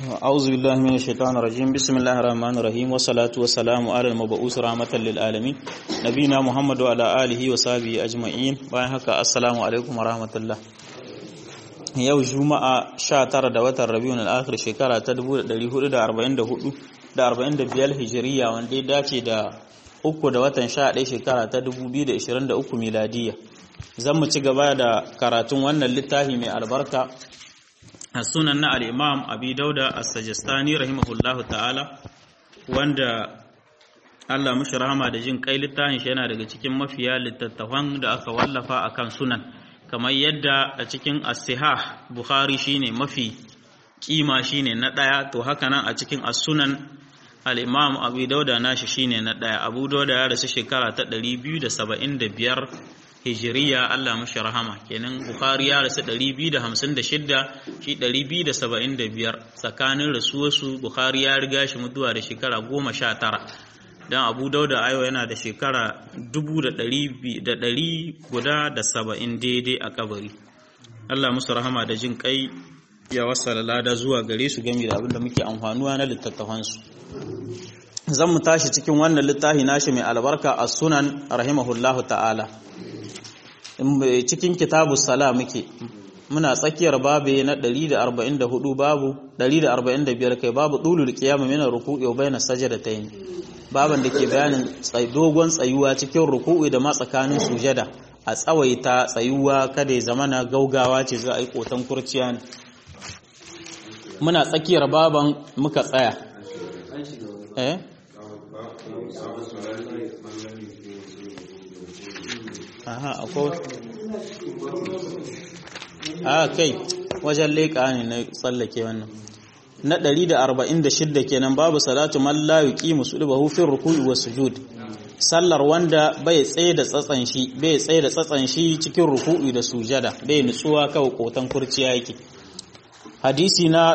أعوذ بالله من الشيطان الرجيم بسم الله الرحمن الرحيم والصلاة والسلام على المبعوث رحمة للعالمين نبينا محمد وعلى آله وصحبه أجمعين bayan haka assalamu alaikum warahmatullah. Yau Juma'a 19 da watan Rabiul Akhir shekara ta 1444 da 45 Hijriya wanda ya dace da 3 da watan 11 shekara ta 2023 miladiya. Zan mu ci gaba da karatun wannan littafi mai albarka sunan na al'imam abi dauda as-sajistani rahimahullahu ta'ala wanda Allah mushi rahama da jin kai littafin shi yana daga cikin mafiya littattafan da aka wallafa akan sunan kamar yadda a cikin as-sihah bukhari shine mafi kima shine na daya to haka nan a cikin as-sunan al-imam abi dauda nashi shine na daya abu dauda ya rasu shekara ta 275 hijiriya Allah mashi rahama kenan Bukhari ya rasu 256 shi 275 tsakanin rasuwarsu Bukhari ya riga shi mutuwa da shekara 19 dan Abu Dauda ayo yana da shekara 1170 daidai a kabari Allah musu rahama da jin kai ya wasala lada zuwa gare su game da abinda muke amfanuwa na littattafansu. Zan mu tashi cikin wannan littafi nashi mai albarka as-sunan rahimahullahu ta'ala. Cikin kitabu sala muke muna tsakiyar babe na 144 babu 145 kai babu dulul qiyam min ruku'i wa bayna sajdatayn baban da ke bayanin dogon tsayuwa cikin ruku'i da ma tsakanin sujada a tsawaita tsayuwa kada ya zamana gaugawa ce za a yi kotan kurciya muna tsakiyar baban muka tsaya akwai kai wajen leƙa ne na tsallake wannan na 146 kenan babu salatu man la yuqimu sulbahu fi ruku'i was sujud sallar wanda bai tsaye da tsatsan shi cikin ruku'i da sujada bai nutsuwa kawai kotan kurciya yake. Hadisi na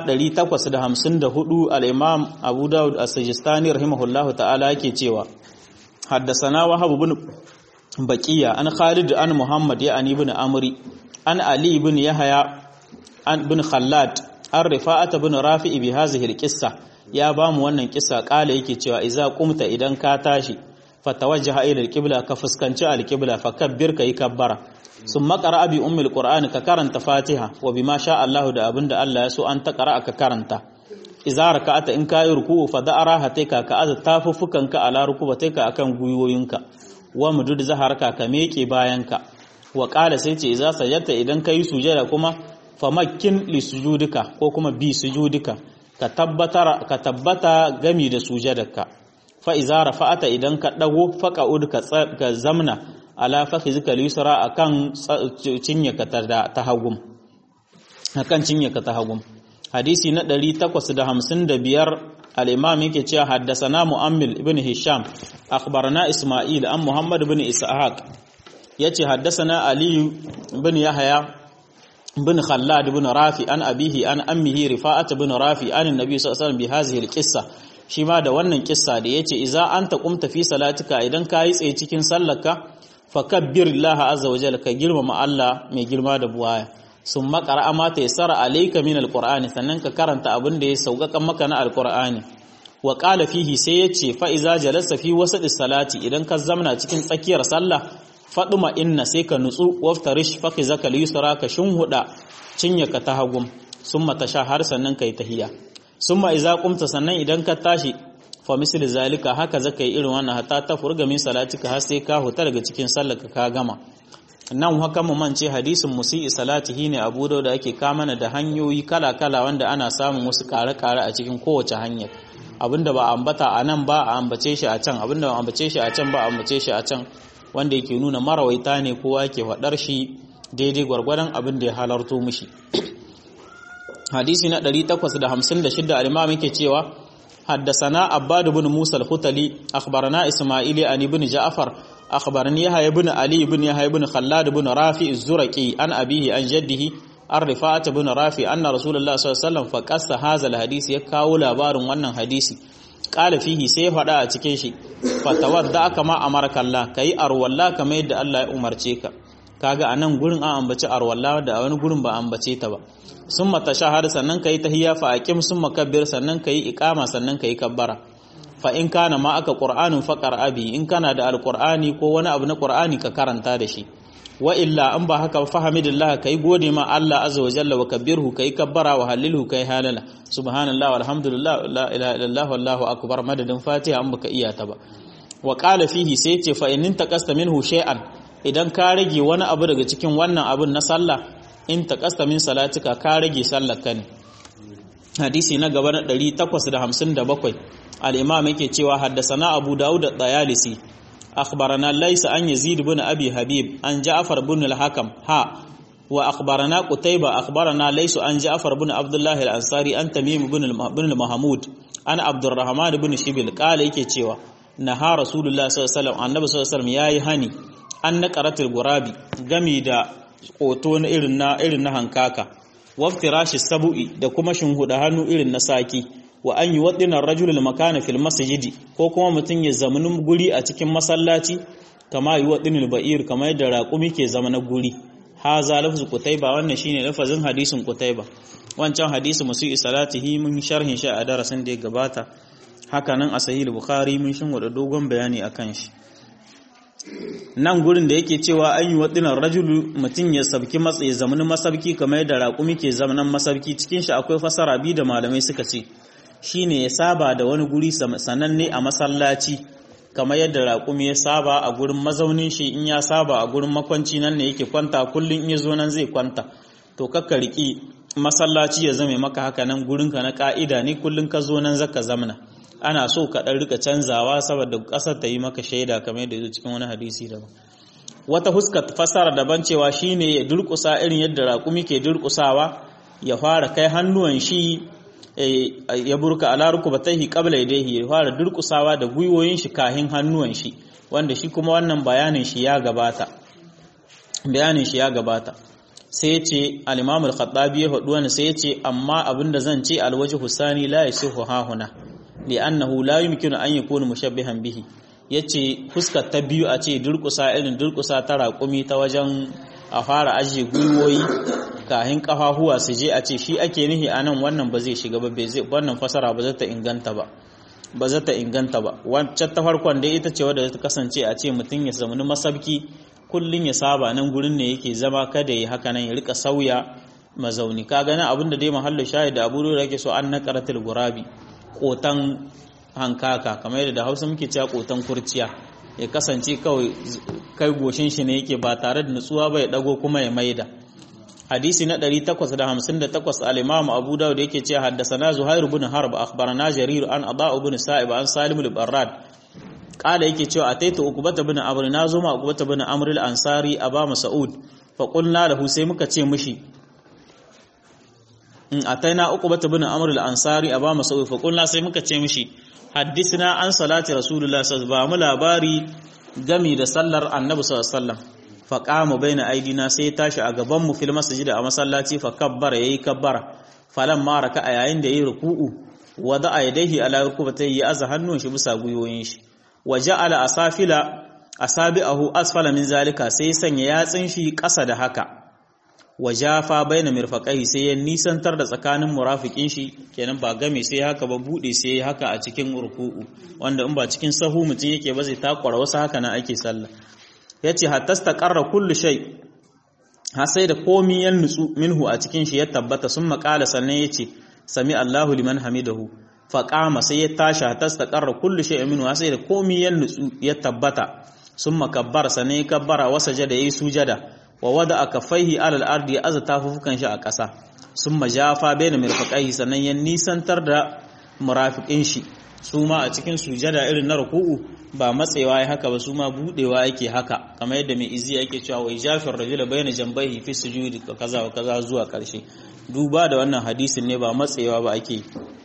854 al-Imam Abu Dawud as-Sijistani rahimahullahu ta'ala yake cewa haddathana Wahab ibn Baqiya an Khalid an Muhammad ya ani ibn Amri an Ali ibn Yahya an ibn Khallad an Rifa'at ibn Rafi' bi hadhihi al-qissa ya ba mu wannan kissa kala yake cewa idza qumta idan ka tashi fatawajjaha ila al-qibla ka fuskanci al-qibla fakabbir kai kabbara summa qara'a bi ummi al-qur'an ka karanta Fatiha wa bima sha Allah da abinda Allah ya so an ta qara'a ka karanta idza raka'ata in kayi ruku'u fa da'ara hatika ka azza tafuffukanka ala rukubatika akan guyoyinka wa mudud zaharka ka meke bayanka wa qala sai ce idza sajadta idan kai sujada kuma famakkin li sujudika ko kuma bi sujudika ka tabbata gami da sujadarka fa idza rafa'ata idan ka dago faqa'ud ka zamna ala fakhizika al-yusra akan cinyaka ta hagum akan cinyaka ta hagum. Hadisi na 855 al-imam yake cewa haddathana mu'ammil ibn hisham akhbarana isma'il an muhammad ibn ishaq yace haddathana ali ibn yahya ibn khallad ibn rafi an abihi an ammihi rifa'at ibn rafi an annabi sallallahu alaihi wasallam bi hadhihi al-qissa shi ma da wannan kissa da yace idza anta qumta fi salatika idan kai tsaye cikin sallarka fakabbir Allah azza wa jalla ka girmama Allah mai girma da buwaya sun makara amma ta yasara alayka min alqur'ani sannan ka karanta abin da ya sauƙaƙa maka na alqur'ani wa qala fihi sai yace fa iza jalasa fi wasati salati idan ka zamna cikin tsakiyar sallah faduma inna sai ka nutsu waftarish fakhizaka al-yusra ka shinhuda cinyaka ta hagum summa tashahhar sannan kai tahiyya summa iza qumta sannan idan ka tashi fa misli zalika haka zaka yi irin wannan hatta ta furga min salatika har sai ka huta daga cikin sallarka ka gama. Nan haka mu mance hadisin musi'i salatihi ne Abu Dawud ake kamana da hanyoyi kala-kala wanda ana samun wasu kare-kare a cikin kowace hanyar abinda ba ambata a nan ba a ambace shi a can abinda ba ambace shi a can ba a ambace shi a can wanda yake nuna marawaita ne kowa yake faɗar shi daidai gwargwadon abin da ya halarto mishi. Hadisi na 856 al-Imam yake cewa حدثنا عباد بن موسى الختلي أخبرنا إسماعيل عن ابن جعفر أخبرني يحيى بن علي بن يحيى بن خلاد بن رافع الزرقي عن أبيه عن جده الرفاعة بن رافع أن رسول الله صلى الله عليه وسلم فقص هذا الحديث يكاو labarin wannan hadisi قال فيه sai fada a cikin shi fatawadda kama amarka Allah kai arwalla kamar yadda Allah ya umarce ka kaga anan gurin an ambaci arwalla da wani gurin ba ambace ta ba. Summa tashahhad sannan kai tahiyya fa aqim summa kabbir sannan kai iqama sannan kai kabbara. Fa in kana ma aka qur'anun faqar abi in kana da alqur'ani ko wani abu na qur'ani ka karanta da shi. Wa illa an ba haka fahamidillah kai gode ma Allah azza wa jalla wa kabbirhu kai kabbara wa halilhu kai halala subhanallah walhamdulillah la ilaha illallah wallahu akbar madadin fatiha an baka iya ta ba. Wa qala fihi sai ce fa in taqasta minhu shay'an idan ka rage wani abu daga cikin wannan abun na sallah in taqasta min salatika ka rage sallar ka ne. Hadisi na gaba na 857 al-imam yake cewa haddasana Abu Dawud ad-Dayalisi akhbarana Laysa an Yazid ibn Abi Habib an Ja'far ibn al-Hakam wa akhbarana Qutayba akhbarana Laysa an Ja'far ibn Abdullah al-Ansari an Tamim ibn al-Mahmud an Abdurrahman ibn Shibil qala yake cewa naha Rasulullah sallallahu alaihi wasallam annabi sallallahu alaihi wasallam yayi hani an naqaratul gurabi gami da koto na irin na hankaka waftirashi sabu'i da kuma shinhuda hannu irin na saki wa an yi waɗinan rajulul makana fil masjidi ko kuma mutum ya zamanin guri a cikin masallaci kama yi waɗinul ba'ir kama yadda raƙumi ke zama na guri haza lafzu Qutayba wannan shine lafazin hadisin Qutayba wancan hadisi musu salatihi mun sharhin shi a darasin da ya gabata haka nan a sahih bukhari mun shinhuda dogon bayani akan shi. Nan gurin da yake cewa an yi waɗinan rajulu mutum ya sabki matsayi zamanin masabki kamar yadda raƙumi ke zamanin masabki cikin shi akwai fasara biyu da malamai suka ce shine ya saba da wani guri sananne a masallaci kamar yadda raƙumi ya saba a gurin mazaunin shi in ya saba a gurin makwanci nan ne yake kwanta kullum in ya zo nan zai kwanta to kakka riki masallaci ya zame maka haka nan gurinka na ka'ida ne kullum ka zo nan zaka zamna ana so ka dan rika canzawa saboda ƙasar ta yi maka shaida kamar yadda yake cikin wani hadisi daban. Wata huska fasara daban cewa shine ya durƙusa irin yadda raƙumi ke durƙusawa ya fara kai hannuwan shi ya burka ala rukubatayhi qabla yadayhi ya fara durƙusawa da gwiwoyin shi kahin hannuwan shi wanda shi kuma wannan bayanin shi ya gabata sai ya ce al-Imam al-Khattabi ya faɗi wannan sai ya ce amma abinda zan ce al-wajhu husani la yasihu hahuna li'annahu la yumkinu an yakuna mushabbihan bihi yace fuskar ta biyu a ce durƙusa irin durƙusa ta raƙumi ta wajen a fara ajiye gwiwoyi kahin kafahuwa su je a ce shi ake nihi anan wannan ba zai shiga ba wannan fasara ba za ta inganta ba wancan ta farkon dai ita ce wadda ta kasance a ce mutum ya zamani masabki kullun ya saba nan gurin ne yake zama kada ya haka nan ya rika sauya mazauni ka gani abinda dai mahallu shahid da Abu Dawud yake so an naqaratul gurabi kotan hankaka kamar yadda da Hausa muke cewa kotan kurciya ya kasance kawai kai goshin shi ne yake ba tare da nutsuwa ba ya dago kuma ya maida. Hadisi na 858 al-Imam Abu Dawud yake cewa haddathana Zuhair ibn Harb akhbarana Jarir an Ada ibn Sa'ib an Salim al-Barrad qala yake cewa ataitu Uqbah ibn Amr nazo ma Uqbah ibn Amr al-Ansari aba Mas'ud fa qulna lahu sai muka ce mishi ataina Uqbah ibn Amr al-Ansari aba Mas'ud fa qulna sai muka ce mishi haddisna an salati Rasulullah sallallahu alaihi wasallam ba mu labari gami da sallar Annabi sallallahu alaihi wasallam fa qama baina aidina sai tashi a gaban mu fil masjid a masallaci fa kabbara yayi kabbara falan ma raka a yayin da yayi ruku'u wada aidaihi ala rukubatayhi ya aza hannun shi bisa guyoyin shi waja'ala asabi'ahu asfala min zalika sai sanya yatsin shi ƙasa da haka wajafa baina mirfaqai sai ya nisantar da tsakanin murafikin shi kenan ba game sai haka ba bude sai haka a cikin ruku'u wanda in ba cikin sahu mutun yake ba zai takwara wasu haka na ake sallah yace hatta staqarra kullu shay har sai da komi ya nutsu minhu a cikin shi ya tabbata sun makala sannan yace sami Allahu liman hamidahu faqama sai ya tashi hatta staqarra kullu shay minhu har sai da komi ya nutsu ya tabbata sun makabbara sannan ya kabbara wasajada yayi sujada wa wada kaffaihi alal ardi ya azata fufukan shi a ƙasa sun majafa baina mirfaqaihi sannan ya nisantar da murafiqin shi su ma a cikin sujada irin na ruku'u ba matsewa ya haka ba su ma budewa yake haka kamar yadda mai izi yake cewa wai jafir rajula baina jambaihi fi sujudi kaza wa kaza zuwa ƙarshe duba da wannan hadisin ne ba matsewa ba ake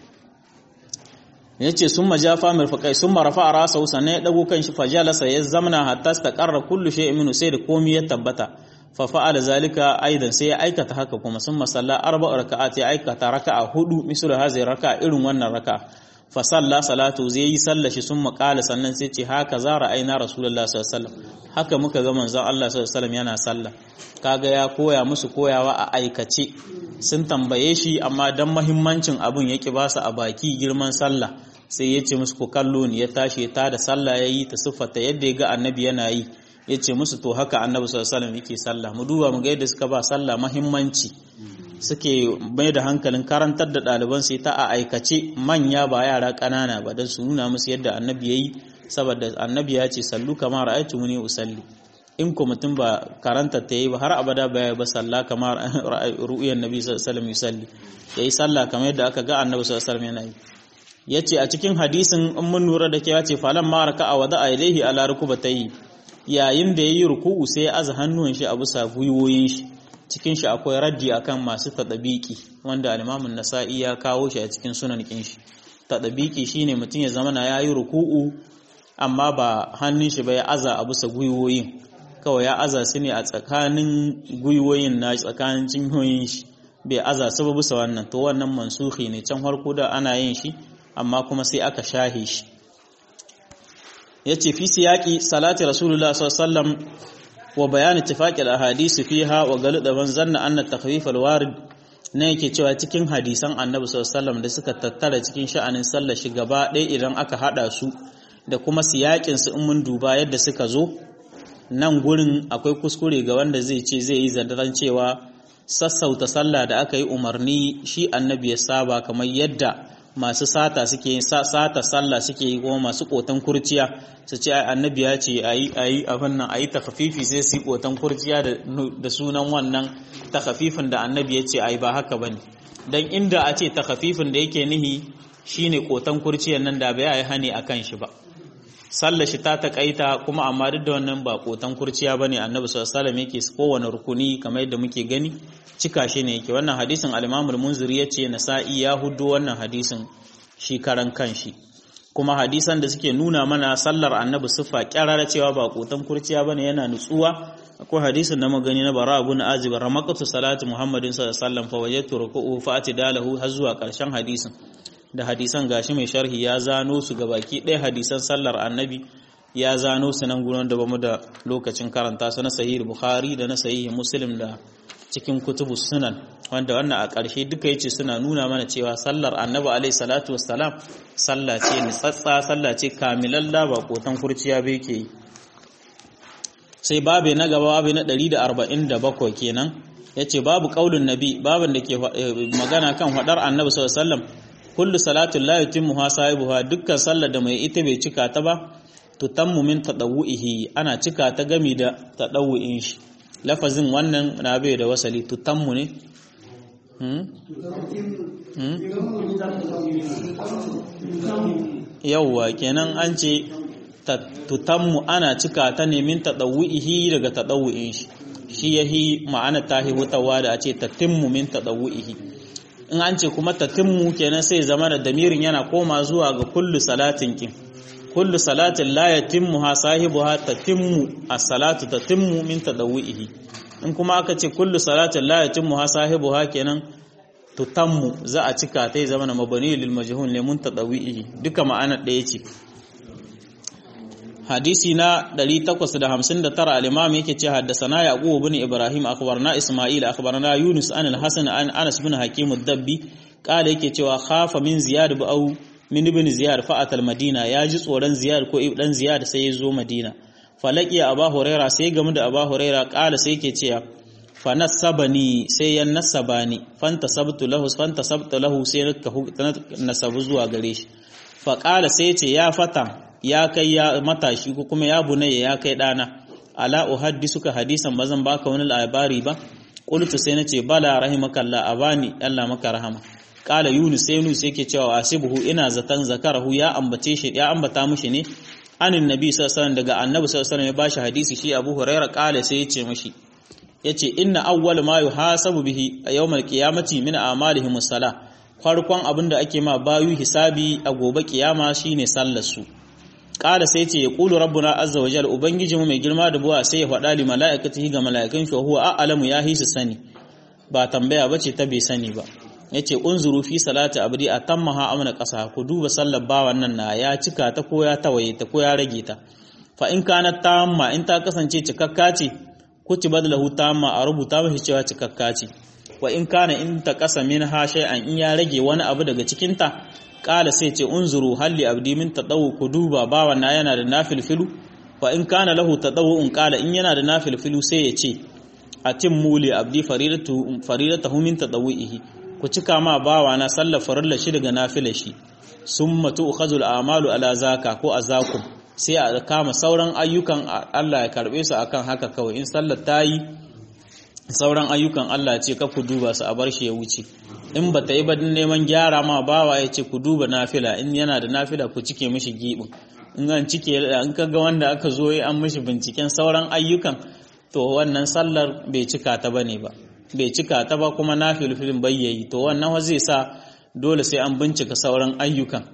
yace sun majafa mirfaqai sun marafa rasa sannan ya dago kan shi fajalasa ya zamna hatta staqarra kullu shay'in minhu sai da komai ya tabbata fa fa'ala zalika aidan sai ya aikata haka kuma sun masalla 4 raka'at ya aikata raka'a 4 misal hazi raka'a irin wannan raka'a fa salla salatu zai yi sallashi sun maƙala sannan sai ce haka za ra'ayna rasulullah sallallahu alaihi wasallam haka muka ga manzon Allah sallallahu alaihi wasallam yana sallah kaga ya koya musu koyawa a aikace sun tambaye shi amma dan muhimmancin abun yake ba su a baki girman sallah sai ya ce musu ku kallo ni ya tashi ta da sallah yayi ta siffata yadda ya ga annabi yana yi ya ce musu to haka annabi sallallahu alaihi wasallam yake sallah mu duba mu ga yadda suka ba sallah muhimmanci suke mai da hankalin karantar da ɗaliban sai ta a aikace manya ba yara ƙanana ba don su nuna musu yadda annabi ya yi saboda annabi ya ce sallu kamar ra'aytu muni usalli in ko mutum ba karanta ta yi ba har abada ba ya ba salla kamar ru'yan nabi sallallahu alaihi wasallam yusalli yayi sallah kamar yadda aka ga annabi sallallahu alaihi wasallam yana yi yace a cikin hadisin in mun lura da ke yace falan ma raka'a wada'a ilaihi ala rukubatayhi yayin da yayi ruku'u sai ya aza hannun shi a bisa gwiwoyin shi cikin shi akwai raddi akan masu tadabiki wanda al-Imam an-Nasa'i ya kawo shi a cikin sunan kin shi tadabiki shine mutum ya zama na yayi ruku'u amma ba hannun shi ba ya aza a bisa gwiwoyin kawai ya aza su ne a tsakanin gwiwoyin na tsakanin cinyoyin shi bai aza su ba bisa wannan to wannan mansuhi ne can farko da ana yin shi amma kuma sai aka shahe shi yace fi siyaqi salati rasulullah sallallahu alaihi wasallam wa bayan ittifaqil ahadith fiha wa galida ban zanna anna takhfif alwarid ne yake cewa cikin hadisan annabi sallallahu alaihi wasallam da suka tattara cikin sha'anin sallar shi gaba ɗaya idan aka hada su da kuma siyakin su in mun duba yadda suka zo nan gurin akwai kuskure ga wanda zai ce zai yi zandaran cewa sassauta sallah da aka yi umarni shi annabi ya saba kamar yadda masu sata suke yin sata sallah suke yi kuma masu kotan kurciya su ce annabi ya ce ayi abin nan ayi takhafifi sai su yi kotan kurciya da sunan wannan takhafifin da annabi ya ce ayi ba haka bane dan inda a ce takhafifin da yake nihi shine kotan kurciyan nan da bai yi hani akan shi ba sallar shi ta takaita kuma amma duk da wannan ba kotan kurciya bane annabi sallallahu alaihi wasallam yake kowane rukuni kamar yadda muke gani cika shi ne yake wannan hadisin al-Imam al-Munziri yace Nasa'i ya hudo wannan hadisin shi karan kanshi kuma hadisan da suke nuna mana sallar annabi siffa kyarara cewa ba kotan kurciya bane yana nutsuwa akwai hadisin da magani na Bara ibn Azib ramaqatu salati Muhammadin sallallahu alaihi wasallam fa wajadtu ruku'u fa atidalahu har zuwa karshen hadisin da hadisan gashi mai sharhi ya zano su gabaki ɗaya hadisan sallar annabi ya zano su nan gurin da bamu da lokacin karanta su na sahih Bukhari da na sahih Muslim da cikin kutubu sunan wanda wannan a ƙarshe duka yace suna nuna mana cewa sallar annabi alaihi salatu wassalam sallah ce nitsatsa sallah ce kamilalla ba kotan kurciya bai ke yi sai babe na gaba babe na 147 kenan yace babu qaulun nabi babin da ke magana kan hadar annabi sallallahu alaihi wasallam kullu salatin la yutimmuha sahibuha dukkan sallar da mai ita bai cika ta ba tutammu min tadawuhi ana cika ta gami da tadawuin shi lafazin wannan na bai da wasali tutammu ne yawwa kenan an ce tutammu ana cika ta ne min tadawuhi daga tadawuin shi shi yahi ma'ana tahi hutawa da a ce tatimmu min tadawuhi in an ce kuma tatimmu kenan sai zama da damirin yana koma zuwa ga kullu salatin kin kullu salatin la yatimmuha sahibuha tatimmu as-salatu tatimmu min tadawwihi in kuma aka ce kullu salatin la yatimmuha sahibuha kenan tutammu za a cika ta zama na mabani lil majhul ne mun tadawwihi duka ma'ana ɗaya ce hadisi na 859 al-imam yake ce haddathana yaqub ibn ibrahim akhbarana isma'il akhbarana yunus an al-hasan an anas ibn hakim ad-dabbi kala yake cewa khafa min ziyad au min ibn ziyad fa'at al-madina yaji tsoron ziyad ko ibn ziyad sai ya zo madina falaki abu huraira sai gamu da abu huraira kala sai yake cewa fa nasabani sai ya nasabani fantasabtu lahu sai na nasabu zuwa gare shi fa kala sai ya ce ya fata ya kai ya matashi ko kuma ya bunayya ya kai dana ala uhaddisuka hadisan bazan baka wani labari ba qultu sai nace bala rahimakallah abani Allah maka rahama qala yunus sai yunus yake cewa asibuhu ina zatan zakarahu ya ambace shi ya ambata mushi ne anin nabi sallallahu alaihi wasallam daga annabi sallallahu alaihi wasallam ya bashi hadisi shi abu huraira qala sai yace mushi yace inna awwal ma yuhasabu bihi a yawmal qiyamati min a'malihim as-salah farkon abinda ake ma bayu hisabi a gobe kiyama shine sallar su kala sai ce ya kulu rabbuna azza wa jalla ubangijinmu mai girma da buwa sai ya faɗa li mala'ikatihi ga mala'ikan shi huwa a'lamu ya hisu sani ba tambaya bace ta bai sani ba yace unzuru fi salati abdi atammaha amna qasa ku duba sallar bawan nan na ya cika ta ko ya tawaye ta ko ya rage ta fa in kana tamma in ta kasance cikakka ce kutiba lahu tamma a rubuta mashi cewa cikakka ce wa in kana in ta kasa min ha shay'an in ya rage wani abu daga cikin ta kala sai ce unzuru halli abdi min tadawu ku duba bawan na yana da nafilfilu fa in kana lahu tadawun kala in yana da nafilfilu sai ya ce atimmu li abdi faridatahu min tadawihi ku cika ma bawa na sallar farilla shi daga nafilar shi summa tu'khazul a'malu ala zaka ko azakum sai a kama sauran ayyukan Allah ya karbe su akan haka kawai in sallar tayi sauran ayyukan Allah ce ka ku duba su a bar shi ya wuce in ba ta yi ba neman gyara ma bawa ya ce ku duba nafila in yana da nafila ku cike mishi gibin in an cike in kaga wanda aka zo an mishi binciken sauran ayyukan to wannan sallar bai cika ta bane ba bai cika ta ba kuma nafilfilin bayyayi to wannan zai sa dole sai an bincika sauran ayyukan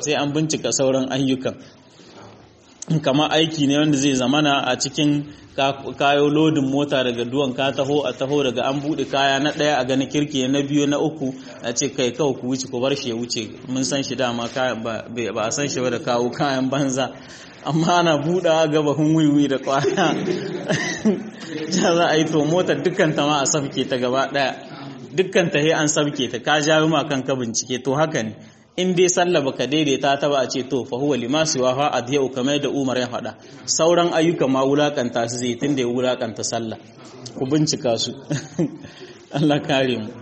kama aiki ne wanda zai zamana a cikin kayo lodin mota daga duwan ka taho daga an bude kaya na daya a gani kirki na biyu na uku a ce kai kawai ku wuce ku bar shi ya wuce mun san shi dama ba a san shi ba da kawo kayan banza amma ana buɗa gaba wiwi da kwaya za a yi to motar dukkan ta ma a sabke ta gaba daya dukkan ta an sabke ta ka jawo ma kanka bincike to haka ne in dai sallah baka daidaita ta ba a ce to fa huwa limasu wa ha adhiyu kamar da Umar ya faɗa sauran ayyuka ma wulakanta su zai tunda ya wulakanta sallah ku bincika su Allah kare mu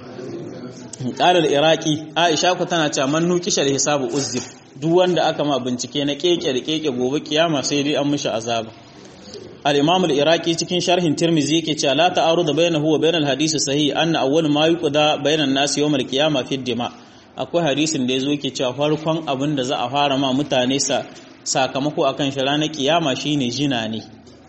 qalar iraqi Aisha ku tana cewa man nuqishal hisabu uzzib duk wanda aka ma bincike na keke da keke gobe kiyama sai dai an mishi azaba al-imam al-iraqi cikin sharhin tirmizi yake cewa la ta'arudu bainahu wa bainal hadisi sahih anna awwal ma yuqda bainan nas yawm al-qiyama fi ad-dima akwai hadisin da yazo yake cewa farkon abin da za a fara ma mutane sakamako akan shi ranar kiyama shine jina ne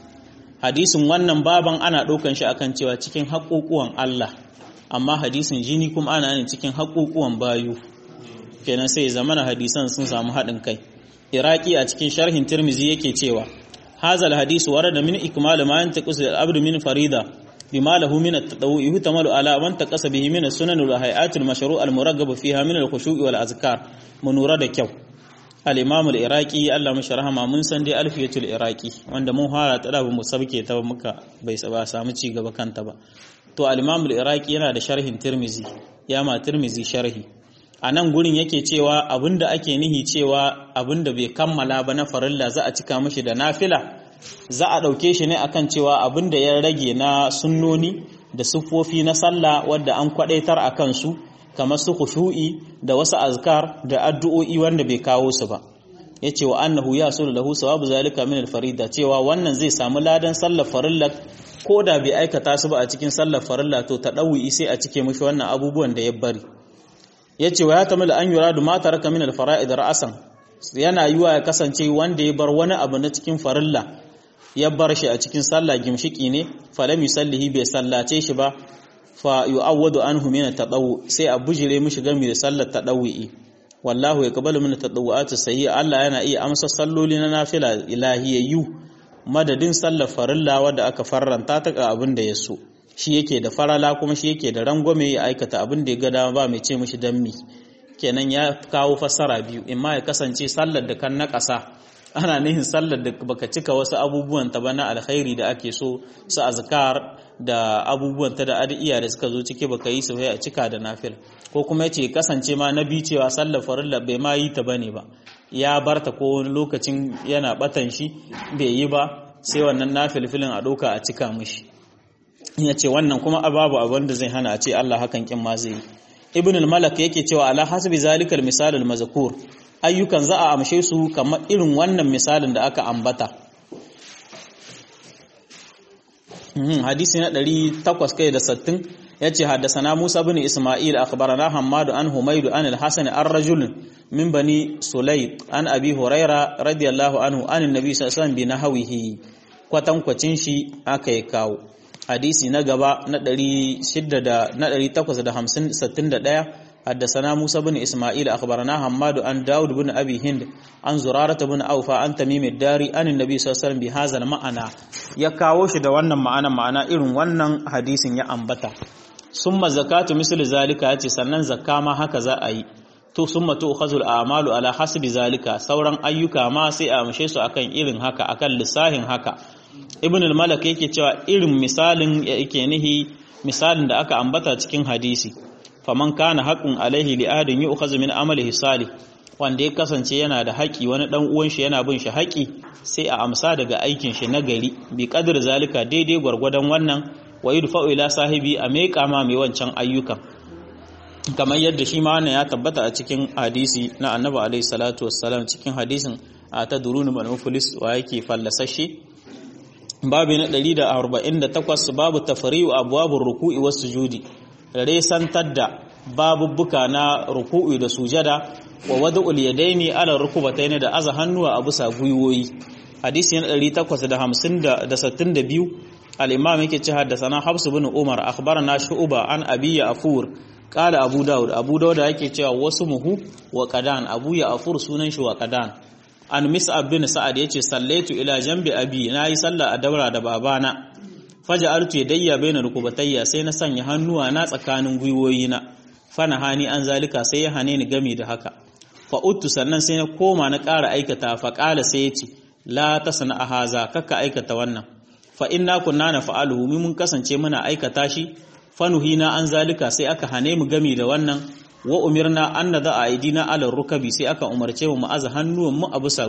hadisin wannan baban ana daukan shi akan cewa cikin haƙoƙuwan Allah amma hadisin jini kuma ana ne cikin haƙoƙuwan bayu kenan sai zamana hadisan sun samu haɗin kai iraqi a cikin sharhin tirmizi yake cewa hazal hadisu warada min ikmal ma yantaqisu al-abdu min farida bima lahu min at-tadawwu yuhtamalu ala man taqasa bihi min as-sunan wal hay'at al-mashru' al-muraggab fiha min al-khushu' wal azkar munura da kyau al-imam al-iraqi Allah mashi rahama mun san dai alfiyatul iraqi wanda mun fara ta da mu sabke ta muka bai samu ci gaba kanta ba to al-imam al-iraqi yana da sharhin tirmizi ya ma tirmizi sharhi a nan gurin yake cewa abinda ake nihi cewa abinda bai kammala ba na farilla za a cika mashi da nafila za a ɗauke shi ne akan cewa abinda ya rage na sunnoni da siffofi na sallah wadda an kwadaitar a kansu kamar su khushu'i da wasu azkar da addu'o'i wanda bai kawo su ba yace wa annahu yasulu lahu sawabu zalika min al-farida cewa wannan zai samu ladan sallar farilla ko da bai aikata su ba a cikin sallar farilla to tadawwi sai a cike mishi wannan abubuwan da ya bari yace wa ya tamil an yuradu ma taraka min al-fara'id ra'san yana yiwa ya kasance wanda ya bar wani abu na cikin farilla ya bar shi a cikin sallah gimshiki ne falam yusallihi bai sallace shi ba fa yu'awwadu anhu min at-tadawwu sai a bujire mishi gami da sallar tadawwi wallahu yaqbalu min at-tadawwu'ati sayyi Allah yana iya amsa salloli na nafila ilahiyyu madadin sallar farilla wanda aka farranta ta ga abin da ya so shi yake da farala kuma shi yake da rangwame ya aikata abin da ya ga dama ba mai ce mishi dammi kenan ya kawo fassara biyu imma ya kasance sallar da kan na ƙasa ana nihin sallar da baka cika wasu abubuwan ta ba na alkhairi da ake so su azkar da abubuwan ta da adiya da suka zo cike baka yi su a cika da nafil ko kuma yace kasance ma nabi cewa sallar farilla bai ma yi ta bane ba ya barta ko wani lokacin yana batan shi bai yi ba sai wannan nafilfilin a doka a cika mishi yace wannan kuma babu abin da zai hana a ce Allah hakan kin ma zai ibn al-malak yake cewa ala hasbi zalikal misal al-mazkur ayyukan za a amshe su kamar irin wannan misalin da aka ambata hadisi na 860 yace haddathana Musa bin Isma'il akhbarana Hammad an Humayd an al-Hasan ar-rajul min bani Sulayt an Abi Huraira radiyallahu anhu an annabi sallallahu alaihi wasallam bi nahwihi kwatankwacin shi aka yi kawo hadisi na gaba na 861 حدثنا موسى بن إسماعيل أخبرنا حماد عن داود بن أبي هند عن زرارة بن أوفى عن تميم الداري عن النبي صلى الله عليه وسلم بهذا المعنى يكاوش da wannan ma'ana irin wannan hadisin ya ambata summa zakatu misli zalika yace sannan zakka ma haka za a yi to summa tu'khazul a'malu ala hasbi zalika sauran ayyuka ma sai a amshe su akan irin haka akan lissahin haka ibn al-malak yake cewa irin misalin yake nihi misalin da aka ambata cikin hadisi faman kana haqqun alaihi li ahadin yu'khazu min amalihi salih wanda ya kasance yana da haƙi wani dan uwan shi yana bin shi haƙi sai a amsa daga aikin shi na gari bi qadr zalika daidai gwargwadon wannan wa yudfa'u ila sahibi a meƙa ma mai wancan ayyukan kamar yadda shi ma wannan ya tabbata a cikin hadisi na annabi alaihi salatu wassalam cikin hadisin a tadrunu man muflis wa yake fallasashe babu na 148 babu tafri'u abwabur ruku'i was sujudi resantar da babubbuka na ruku'i da sujada wa wad'ul yadaini ala rukubataini da aza hannuwa a bisa gwiwoyi hadisi na 862 al-imam yake ce haddathana Hafs ibn Umar akhbarana Shu'ba an Abi Ya'fur qala Abu Dawud yake cewa wasu muhu wa qadan Abu Ya'fur sunan shi wa qadan an Mis'ab bin Sa'ad yace sallaitu ila jambi abi nayi sallah a daura da babana faja'altu yadayya baina rukubatayya sai na sanya hannuwa na tsakanin gwiwoyina fana hani an zalika sai ya hane ni gami da haka fa uttu sannan sai na koma na ƙara aikata fa qala sai yace la tasna haza kaka aikata wannan fa inna kunna nafa'aluhu mun kasance muna aikata shi fanuhina an zalika sai aka hane mu gami da wannan wa umirna an nada aidina ala rukabi sai aka umarce mu aza hannuwan mu a bisa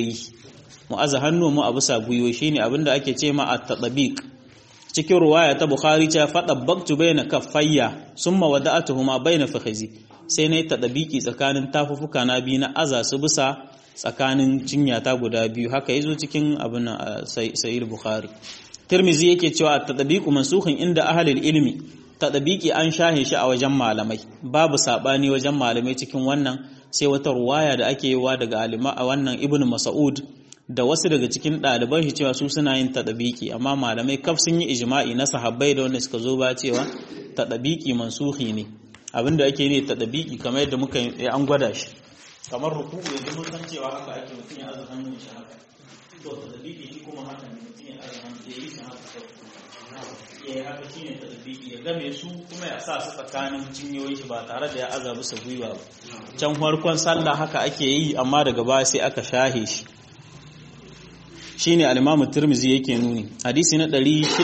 gwiwoyi shine abinda ake ce ma at-tadbiq cikin ruwaya ta Bukhari ta fadabbaktu baina kaffayya summa wada'atuhuma baina fakhizi sai nayi tadbiki tsakanin tafufuka na biyu na aza su bisa tsakanin cinyata guda biyu haka yazo cikin abin sahih Bukhari Tirmidhi yake cewa at-tadbiqu mansukhin inda ahli ilmi tadbiki an shahe shi a wajen malamai babu sabani wajen malamai cikin wannan sai wata ruwaya da ake yiwa daga alima a wannan Ibn Mas'ud da wasu daga cikin ɗaliban shi cewa su suna yin tadabiki amma malamai kaf sun yi ijma'i na sahabbai da wanda suka zo ba cewa tadabiki mansuhi ne abinda ake ne tadabiki kamar yadda muka yi an gwada shi kamar ruku'u yanzu mun san cewa haka ake mutum ya aza hannun shi haka to tadabiki shi kuma haka ne mutum ya aza hannun ya yi shi haka ya yi haka shine tadabiki ya game su kuma ya sa su tsakanin cinyoyin shi ba tare da ya aza musu gwiwa ba can farkon sallah haka ake yi amma daga baya sai aka shahe shi shine al-Imam Tirmidhi yake nuni hadisi na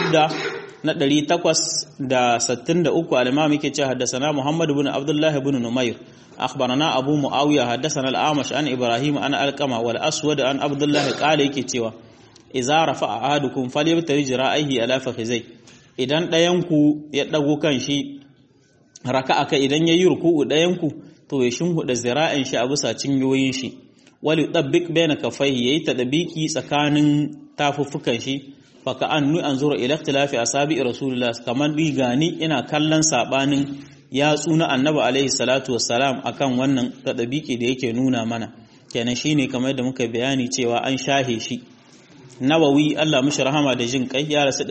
863 al-Imam yake cewa haddathana Muhammad ibn Abdullah ibn Numayr akhbarana Abu Muawiya haddathana al-Amash an Ibrahim an Alqama wal Aswad an Abdullah qala yake cewa idza rafa'a ahadukum falyabtari jira'ihi ala fakhizai idan dayanku ya dago kan shi raka'a kai idan yayi ruku'u dayanku to ya shinhuda zira'in shi a bisa cinyoyin shi wali dabbik baina kafaihi yayi tadbiki tsakanin tafuffukan shi fa ka annu anzura ila ikhtilafi asabi rasulullah kaman digani ina kallon sabanin yatsu na annabi alaihi salatu wassalam akan wannan tadbiki da yake nuna mana kenan shine kamar da muka bayani cewa an shahe shi Nawawi Allah mishi rahama da jin kai ya rasu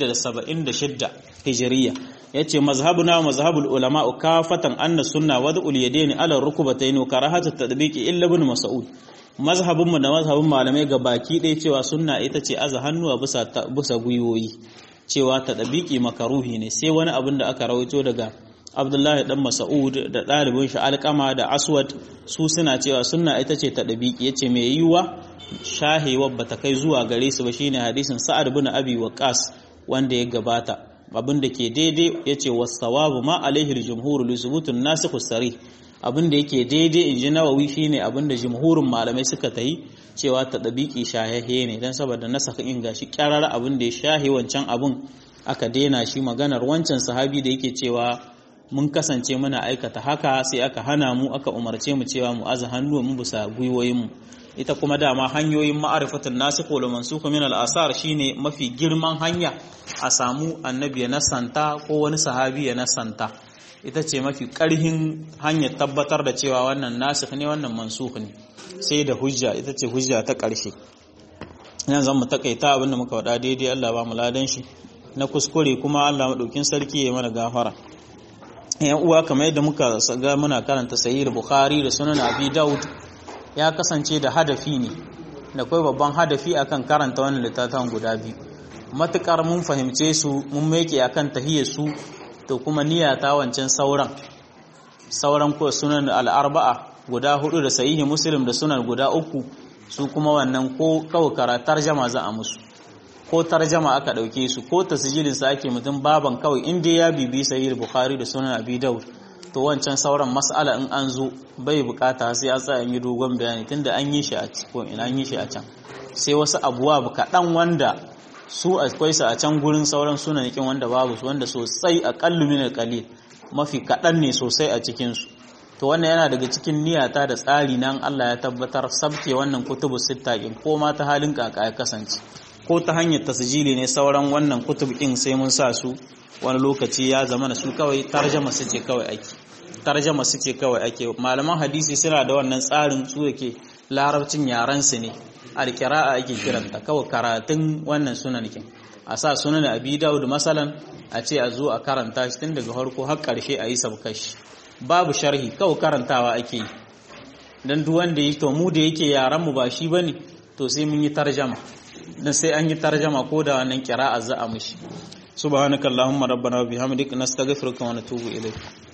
676 hijriya yace mazhabuna wa mazhabul ulama kafatan anna sunna wad'ul yadaini ala rukbatayn wa karahatu tadbiqi illa ibn mas'ud mazhabun mu da mazhabun malamai ga baki dai cewa sunna ita ce aza hannuwa bisa gwiwoyi cewa tadbiqi makaruhi ne sai wani abin da aka rawaito daga Abdullahi dan Mas'ud da dalibin shi Alqama da Aswad su suna cewa sunna ita ce tadbiqi yace me yiwa shahewa bata kai zuwa gare su ba shine hadisin Sa'ad ibn Abi Waqqas wanda ya gabata abin da ke daidai yace was-sawabu ma alaihi al-jumhur li thubutun nasikh as-sarih abin da yake daidai inji Nawawi shine abin da jumhurin malamai suka tayi cewa tadbiki shahehe ne dan saboda nasakh in gashi kyarar abin da ya shahe wancan abin aka daina shi maganar wancan sahabi da yake cewa mun kasance muna aikata haka sai aka hana mu aka umarce mu cewa mu aza hannuwan mu bisa gwiwoyin mu ita kuma dama hanyoyin ma'arifatun nasikh wal mansukh min al-asar shine mafi girman hanya a samu annabi ya nasanta ko wani sahabi ya nasanta ita ce mafi karhin hanyar tabbatar da cewa wannan nasikh ne wannan mansukh ne sai da hujja ita ce hujja ta karshe yanzu zan mu takaita abinda muka wada daidai Allah ba mu ladan shi na kuskure kuma Allah madaukin sarki ya mana gafara yan uwa kamar yadda muka ga muna karanta sahih Bukhari da sunan Abi Dawud ya kasance da hadafi ne da kai babban hadafi akan karanta wannan littafin guda biyu matukar mun fahimce su mun meke akan tahiyyar su to kuma niyya ta wancan sauran ko sunan al-arba'a guda 4 da sahihi muslim da sunan guda 3 su kuma wannan ko kawai karatar tarjama za a musu ko tarjama aka dauke su ko tasjilin sa ake mutum baban kawai inda ya bibi sahih bukhari da sunan abi daud to wancan sauran mas'ala in an zo bai bukata sai a tsaya yi dogon bayani tunda an yi shi a cikin ina an yi shi a can sai wasu abuwa kaɗan wanda su akwai su a can gurin sauran sunanikin wanda babu su wanda sosai aqallu min alqalil mafi kaɗan ne sosai a cikin su to wannan yana daga cikin niyyata da tsari nan Allah ya tabbatar sabke wannan kutubu sitta kin ko ma ta halin kaka ya kasance ko ta hanyar tasjili ne sauran wannan kutubu kin sai mun sa su wani lokaci ya zama na su kawai tarjama su ce kawai ake malaman hadisi suna da wannan tsarin su yake larabcin yaran su ne alqira'a ake kiranta kawai karatun wannan sunanikin a sa sunan abi daud masalan a ce a zo a karanta shi tun daga farko har karshe a yi sabkashi babu sharhi kawai karantawa ake yi dan duk wanda yi to mu da yake yaran mu ba shi bane to sai mun yi tarjama dan sai an yi tarjama ko da wannan qira'a za a mushi subhanakallahumma rabbana wa bihamdika nastaghfiruka wa natubu ilayk